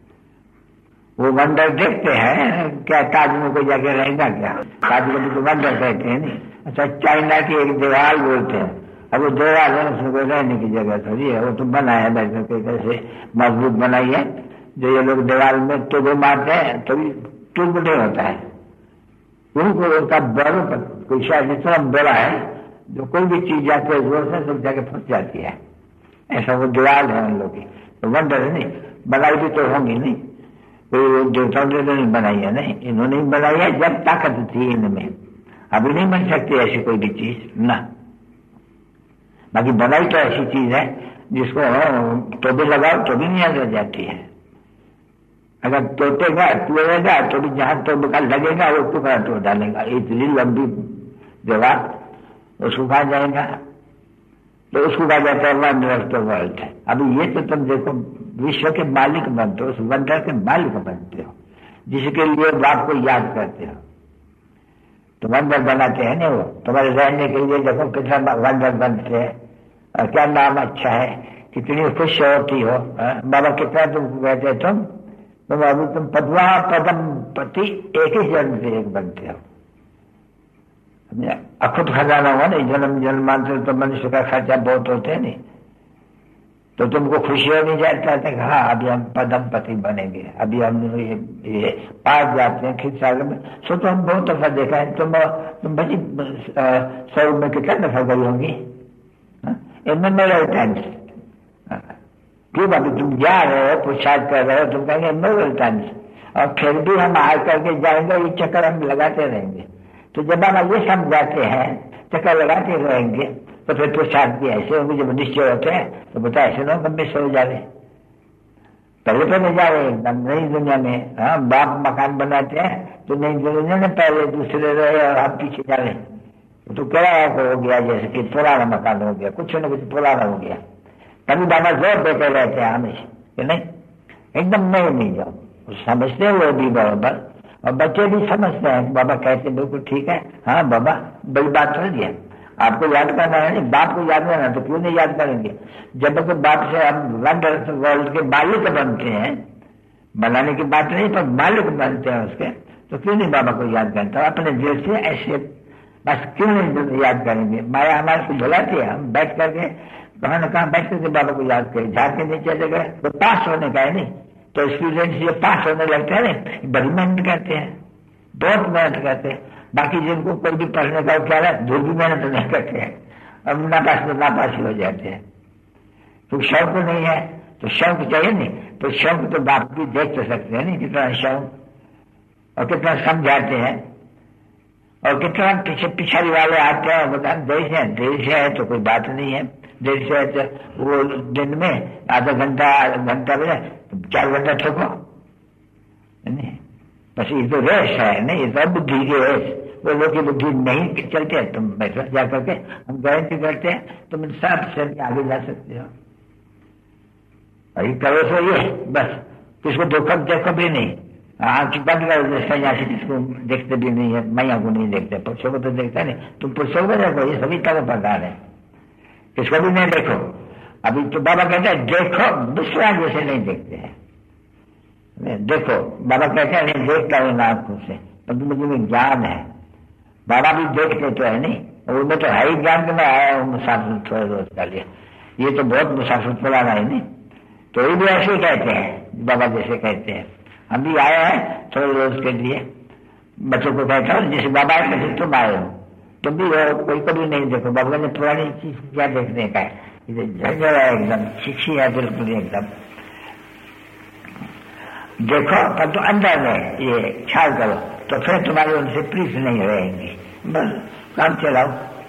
Speaker 2: वो वंडर देखते हैं क्या? ताज में कोई जगह रहेगा क्या? ताज को भी तो वंडर कहते हैं नहीं। अच्छा, चाइना की एक दीवार बोलते हैं, अब वो दीवार है, उसमें कोई रहने की जगह थोड़ी है, वो तो बनाया है कैसे मजबूत बनाई है, जो ये लोग दीवार में टुकड़े मारते हैं तो भी टुकड़ नहीं होता है, उनको उसका बल कोई शायद इतना बड़ा है जो कोई भी चीज जाती है जोर से सब जाके फंस जाती है, ऐसा वो दीवार है उन लोग की। तो वंडर है नहीं, बनाई भी तो होंगी नहीं, कोई देवताओं ने नहीं बनाई है नहीं, इन्होंने बनाई है जब ताकत थी इनमें, अभी नहीं बन सकती ऐसी कोई भी चीज ना। बाकी बनाई तो ऐसी चीज है जिसको तो भी लगाओ तो भी नहीं आ जाती है, अगर तोड़ेगा टूटेगा तो भी जहां तो लगेगा वो टुकड़ा तोड़ डालेगा, इतनी लंबी दीवार उसको खा जाएगा, तो उसको कहा जाता है वंडर ऑफ द वर्ल्ड। अभी ये तो तुम देखो विश्व के मालिक बनते हो, उस वंडर के मालिक बनते हो, जिसके लिए बाप को याद करते हो, तो वंडर बनाते हैं ना वो तुम्हारे रहने के लिए। देखो कितना वंडर बनते हैं, क्या नाम अच्छा है, कितनी खुश होती हो बाबा, कितना तुम कहते तुम अभी तुम पद्मा पदम पति एक ही जन्म से एक बनते हो। अखुद खजाना हुआ नहीं, जन्म जन्मांतर तो मनुष्य का खर्चा बहुत होते हैं नहीं, तो तुमको खुशी हो नहीं जाता था कि हाँ अभी हम पदम पति बनेंगे, अभी हम ये पार जाते हैं खीर सागर में। सो तो हम बहुत दफा देखा है, तुम भाई 100 में कितना दफा गई होंगी इनमें मेरे टाइम्स, क्यों अभी तुम जा रहे हो पुरुषार्थ कर रहे हो, तुम कहेंगे मेरे टाइम्स, और फिर भी हम आ करके जाएंगे, ये चक्कर हम लगाते रहेंगे। तो जब हम ये समझाते हैं चक्कर लगाते रहेंगे तो फिर पुरुषार्थ भी ऐसे होंगे जब निश्चय होते हैं तो बता ऐसे ना कम मिस हो जावे, पहले जावे एकदम नई दुनिया में। हाँ, बाप मकान बनाते हैं तो नई दुनिया में पहले दूसरे रहे और आप पीछे जावे तो किराया को हो गया, जैसे कि पुराना मकान हो गया, कुछ न कुछ पुराना हो गया। कभी बाबा जोर देते रहते हैं हमेशा कि नहीं एकदम नहीं जाओ, समझते हैं वो भी बराबर, और बच्चे भी समझते हैं, बाबा कहते बिल्कुल ठीक है। हाँ बाबा बड़ी बात हो गया, आपको याद करना है नहीं, बाप को याद करना तो क्यों नहीं याद करेंगे। जब तक बाप से हम वर्ल्ड के मालिक बनते हैं, बनाने की बात नहीं पर मालिक बनते हैं उसके, तो क्यों नहीं बाबा को याद करता। अपने दिल से ऐसे बस क्यों नहीं याद करेंगे। माया हमारे को बुलाती है, हम बैठ करके कहाँ न कहाँ बैठ करके बाबा को याद करें, झाड़ के नीचे जगह तो पास होने का है नहीं, तो स्टूडेंट्स ये पास होने लगते हैं बड़ी मेहनत करते हैं, बहुत मेहनत करते हैं। बाकी जिनको कोई भी पढ़ने का ख्याल है जो भी मेहनत नहीं करते हैं, अब नापास तो नापास ही हो जाते हैं। तो शौक नहीं है तो शौक चाहिए नहीं, तो शौक तो बाप भी देख तो सकते हैं नहीं कितना शौक, और कितना समझाते हैं, और कितना पीछे पिछाड़ी वाले आते हैं बता देश है तो कोई बात नहीं है, देश है तो वो दिन में आधा घंटा बजे 4 घंटा ठोको नहीं, बस ये तो रेस है नहीं, ये तो बुद्धि की रेस। वो लोग की बुद्धि नहीं चलते हैं, तुम बैठो जा करके, हम गारंटी करते हैं तुम सबसे आगे जा सकते हो। अभी करो तो ये बस किसको धोखा देखो भी नहीं, आंख बंद कर सन्यासी किसको देखते भी नहीं है, मैया को नहीं देखते, पुरुषों को तो देखता नहीं, तुम पुरुषों को देखो, ये सभी का प्रकार है, किसको भी नहीं देखो। अभी तो बाबा कहते हैं देखो दूसरा जैसे नहीं देखते हैं, देखो बाबा कहते हैं नहीं देखता हूँ ना आंखों से, पर तुम्हें ज्ञान है। बाबा भी देखते तो है नहीं, उनमें तो है ही ज्ञान के मैं आया हूँ मुसाफिर थोड़े रोज का लिए, ये तो बहुत मुसाफिर पुराना है नहीं, तो ये भी ऐसे ही कहते हैं बाबा जैसे कहते हैं। हम भी आए हैं थोड़े रोज के लिए, बच्चों को कहता हूँ जैसे बाबा आए तो तुम आए हो, तुम भी कोई कभी नहीं देखो। बाबा ने पुरानी चीज क्या देखने का है, झंझर है एकदम, शिक्षी है बिल्कुल एकदम। देखो पर तो अंदर में ये ख्याल करो तो फिर तुम्हारे उनसे प्रीत नहीं रहेंगी, बस काम चलाओ।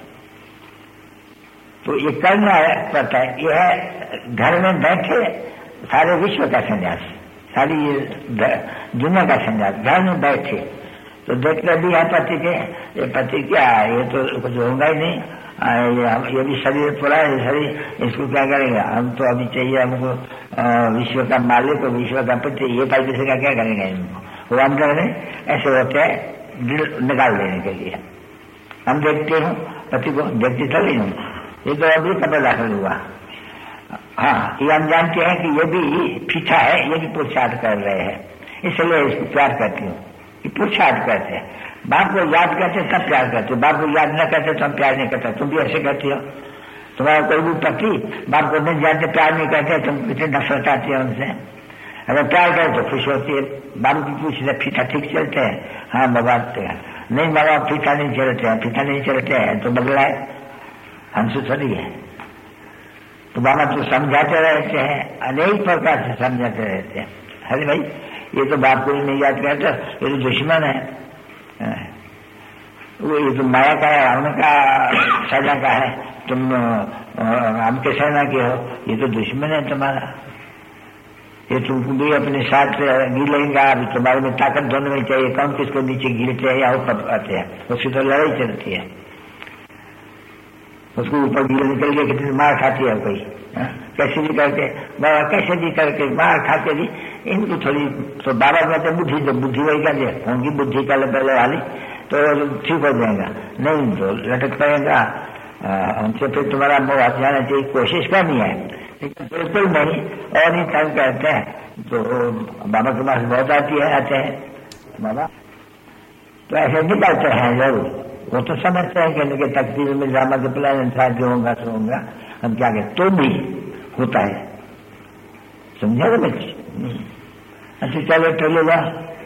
Speaker 2: तो ये करना पड़ता है, यह है घर में बैठे सारे विश्व का संन्यास, सारी ये दुनिया का संन्यास, घर में बैठे तो देखते भी है पति के, ये पति क्या है, ये तो कुछ होगा ही नहीं, ये भी शरीर पूरा है शरीर, इसको क्या करेंगे हम, तो अभी चाहिए हमको विश्व का मालिक और विश्व का पति, ये पैसे का क्या करेंगे इनको। वो अंदर में ऐसे होते हैं दिल निकाल देने के लिए। हम देखते हूँ पति को, देखते चले हूँ, ये तो अभी कपड़ा दाखिल हुआ। हाँ, ये हम जानते हैं कि ये भी पीछा है, ये भी पुरुषार्थ कर रहे हैं, इसलिए इसको प्यार करती हूँ, ये पुरुषार्थ करते हैं। बाप को याद करते तब प्यार करते, बाप को याद न करते तो हम प्यार नहीं करते। तुम भी ऐसे करती हो, तुम्हारा कोई भी पति बाप को नहीं जानते प्यार नहीं करते, तुम कितनी नफरत आती है उनसे। अगर प्यार करे तो खुश होती है। बाबू की पूछते फीता ठीक चलते हैं, हाँ बाबा नहीं बाबा फीता नहीं चलते हैं, फीता नहीं चलते हैं तो बदला है, हमसे थोड़ी है। तो बाबा तो समझाते रहते हैं, अनेक प्रकार से समझाते रहते हैं। अरे भाई ये तो बाप को ही नहीं याद करता, ये तो दुश्मन है, ये तो माया का है, हमका सजा का है, तुम हमके सेना के हो, ये तो दुश्मन है तुम्हारा, ये तुमको भी अपने साथ गिलेगा। अभी तुम्हारे में ताकत दोनों में चाहिए, कौन किसको नीचे गिरते हैं या ऊपर आते हैं, उसकी तो लड़ाई चलती है। उसको ऊपर गिर निकल के कितनी मार खाती है कोई, कैसे भी करके बाबा कैसे भी करके मार खाते भी इनको थोड़ी तो बाबा कहते बुद्धि, जो बुद्धि वही का दे उनकी बुद्धि पहले वाली तो ठीक हो जाएगा, नहीं तो लटक पड़ेगा उनसे, फिर तुम्हारा मोह हट जाना चाहिए। कोशिश करनी है लेकिन बिल्कुल नहीं, और नहीं तंग करते हैं तो बाबा के पास बहुत आती है, आते हैं बाबा तो ऐसे निकलते हैं जरूर। वो तो समझते हैं कि उनके तकदीर में ड्रामा के प्लान था जो होगा सो होगा, हम क्या कहते तो भी होता है, समझा ना बच्चे। अच्छा चलो चलेगा,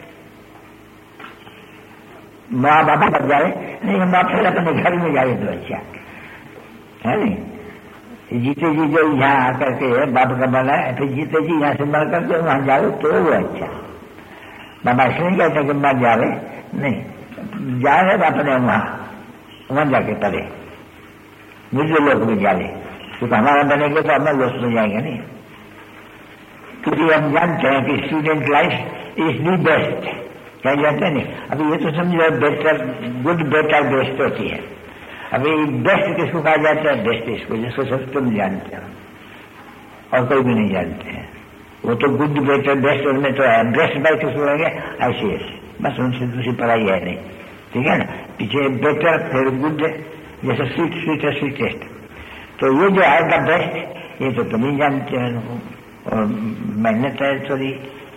Speaker 2: माँ बाबा बच जाए नहीं, हम फिर अपने घर में जाए तो अच्छा है नहीं। जीते जी जो यहाँ आकर के बाप का बना है, फिर जीते जी यहाँ से मर करके वहां जाओ तो वो अच्छा। बाबा इसलिए कहते कि मर जावे नहीं, जाए अपने वहां जाके पड़े, मुझे लोक में जाए, क्योंकि हमारा बनेंगे तो हमारे लोक में जाएंगे नहीं। क्योंकि हम जानते हैं कि student life is the best, क्या जानते हैं नहीं। अभी ये तो समझो बेटर, गुड बेटर बेस्ट होती है। अभी बेस्ट किसको कहा जाता है? बेस्ट इसको जिसको सब तुम जानते हो और कोई भी नहीं जानते हैं। वो तो गुड बेटर बेस्ट उनमें तो है। बेस्ट बाई किसको कहेंगे? ICS, बस उनसे दूसरी पढ़ाई है नहीं, ठीक है ना। पीछे बेटर, फिर गुड, जैसे स्वीट स्वीट स्वीटेस्ट। तो ये जो आएगा बेस्ट, ये तो तुम ही जानते हो उनको, और मेहनत है थोड़ी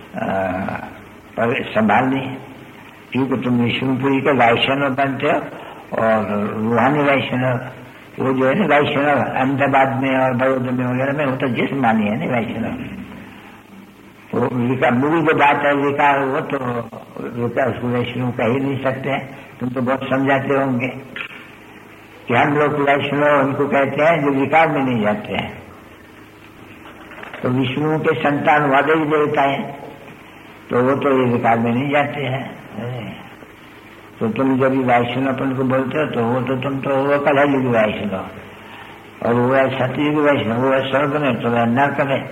Speaker 2: संभालनी, क्योंकि तुम विष्णुपुरी के वैष्णव बनते हो और रूहानी वैष्णव, वो जो है ना वैष्णव अहमदाबाद में और बड़ौदा में वगैरह में, वो तो जिस्मानी है ना वैष्णव। वो मूल जो बात है विकार, वो तो विकार उसको वैष्णव कह ही नहीं सकते। तुम तो बहुत समझाते होंगे कि हम लोग वैष्णव उनको कहते हैं जो विकार में नहीं जाते हैं। तो विष्णु के संतान वादे ही देवता है, तो वो तो ये विकार में नहीं जाते हैं। तो तुम जब वैष्णव अपन को बोलते हो तो वो तो तुम तो वो कलयुगी वैष्णव, और वो है सतयुगी वैष्णव, वो है स्वर्ग में, तो वह नरक में।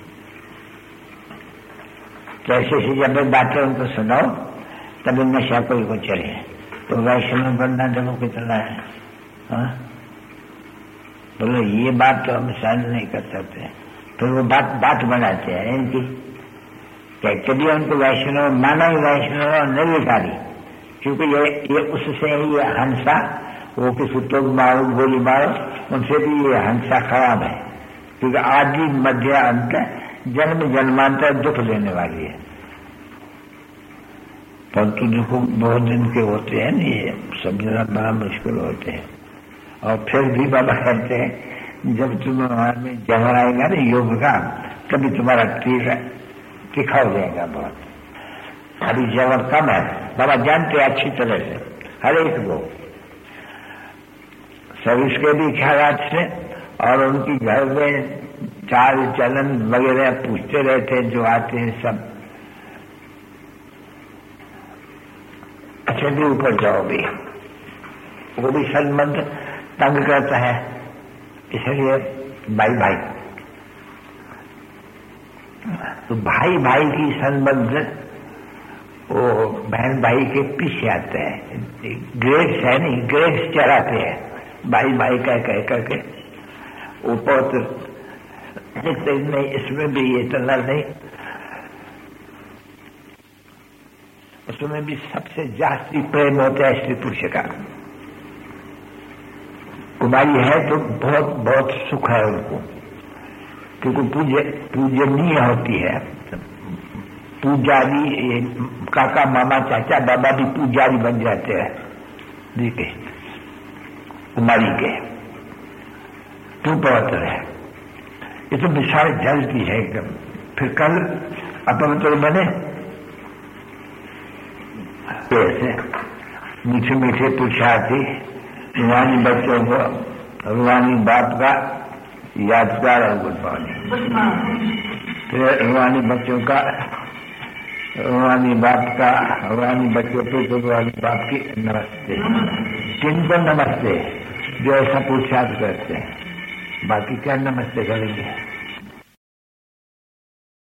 Speaker 2: तो ऐसे से जब बातें उनको सुनाओ तब नशा कोई को चले। तो वैष्णव बनना देखो कितना है, हाँ? बोलो ये बात तो हम सहन नहीं कर सकते, फिर वो बात बनाते हैं इनकी। कहते भी उनको वैष्णव माना ही वैष्णव और निर्विकारी, क्योंकि ये उससे ही ये हंसा, वो किसी तो मारो गोली मारो, उनसे भी ये हंसा खराब है, क्योंकि आदि मध्य अंत जन्म जन्मांतर दुख देने वाली है। परंतु दुख बहुत दिन के होते हैं नहीं, ये समझना बड़ा मुश्किल होते हैं। और फिर भी बाबा कहते हैं जब तुम्हारे जहर आएगा ना योग का, तभी तुम्हारा तीखा हो जाएगा बहुत। अभी जहर कम है, बाबा जानते अच्छी तरह से हर एक को, सर्विस के भी ख्याल से, और उनकी घर में चाल चलन वगैरह पूछते रहते हैं जो आते हैं सब। अच्छा भी ऊपर जाओ भी, वो भी संबंध तंग करता है, इसलिए भाई भाई, तो भाई भाई की संबंध वो बहन भाई के पीछे आते हैं। ग्रेड्स है नहीं, ग्रेड्स चढ़ाते हैं भाई भाई कह करके ऊपर। नहीं, इसमें भी ये चलना नहीं, उसमें भी सबसे जास्ती प्रेम होता है स्त्री पुरुष का। कुमारी है तो बहुत बहुत सुख है उनको, क्योंकि पूजनीय होती है। पूजारी, काका मामा चाचा बाबा भी पूजारी बन जाते हैं देखे कुमारी के। तू पवित्र है, ये तो मिसाल जलती है एकदम। फिर कल अपवित्र बने ऐसे मीठे मीठे पुरुषार्थी रूहानी बच्चों को रूहानी बाप का यादगार और गुड मॉर्निंग। फिर रूहानी बच्चों का, रूहानी बाप का, रूहानी बच्चों को रूहानी बाप की नमस्ते। किनको नमस्ते? जो ऐसा पुरुषार्थ करते हैं, बाकी क्या नमस्ते करेंगे।